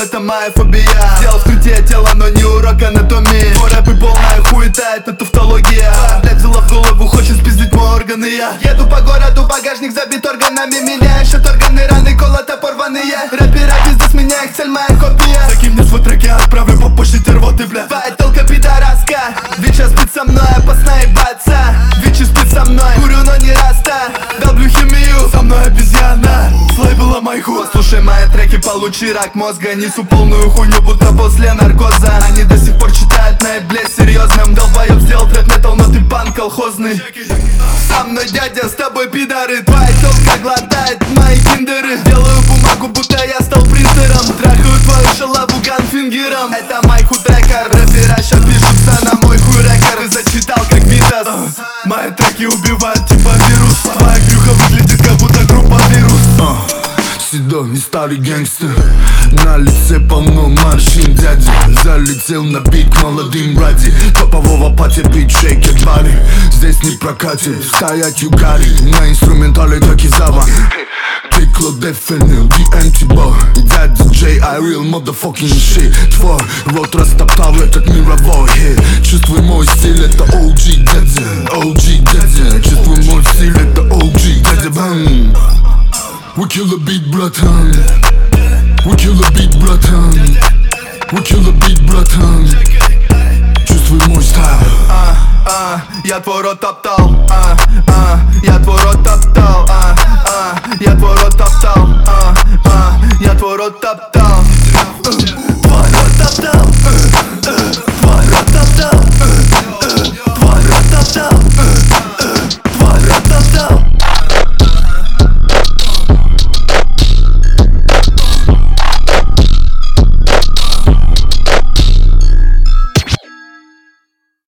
это моя фобия. Сделал вскрытие тела, но не урок анатомии. Твой рэп и полная хуета, это туфтология. Блядь, взяла в голову, хочет спиздить мой орган и я еду по городу, багажник забит органами. Меня ищут органы, раны, колото порваные. Рэпера бизнес, меня их цель, моя копия. Закинь мне свой трек, я отправлю по почте рвоты, бля. Твоя толка пидораска, Вича спит со мной, опасно ебаться. Вичи спит со мной, курю, но не раста. Долблю химию, со мной обезьяна. С лейбла майху. Послушай мои треки, получи рак мозга. Несу полную хуйню, будто после наркоза. Они до сих пор читают на блядь серьезным. Долбоёб сделал трэп-метал, но ты пан колхозный. Со мной дядя, с тобой пидоры. Твоя тёлка глотает мои киндеры. Делаю бумагу, будто я стал принтером. Трахаю твою шалаву ганфингером. Это майху трекер. Рэпера ща пишутся на мой хуй рэкер. Ты зачитал как Витас. Мои треки убивают типа вирус. Твоя крюха выглядит как будто группа вирус. Седой и старый гангстер, на лице полно морщин. Дядя залетел на бит молодым ради топового пати, бит шейкет бари. Здесь не прокатит, стоять югари. На инструментале так и зава. Тикло дефенил, DMT boy. Дядя Джей, I real motherfucking shit. Твой рот растоптал этот мировой хит. Чувствуй мой стиль, это OG дядя, OG дядя. Чувствуй мой стиль, это OG дядя. Бам. We kill the beat, братан. We kill the beat, братан. We kill the beat, братан. Чувствуй мой стайл. Я твой рот топтал.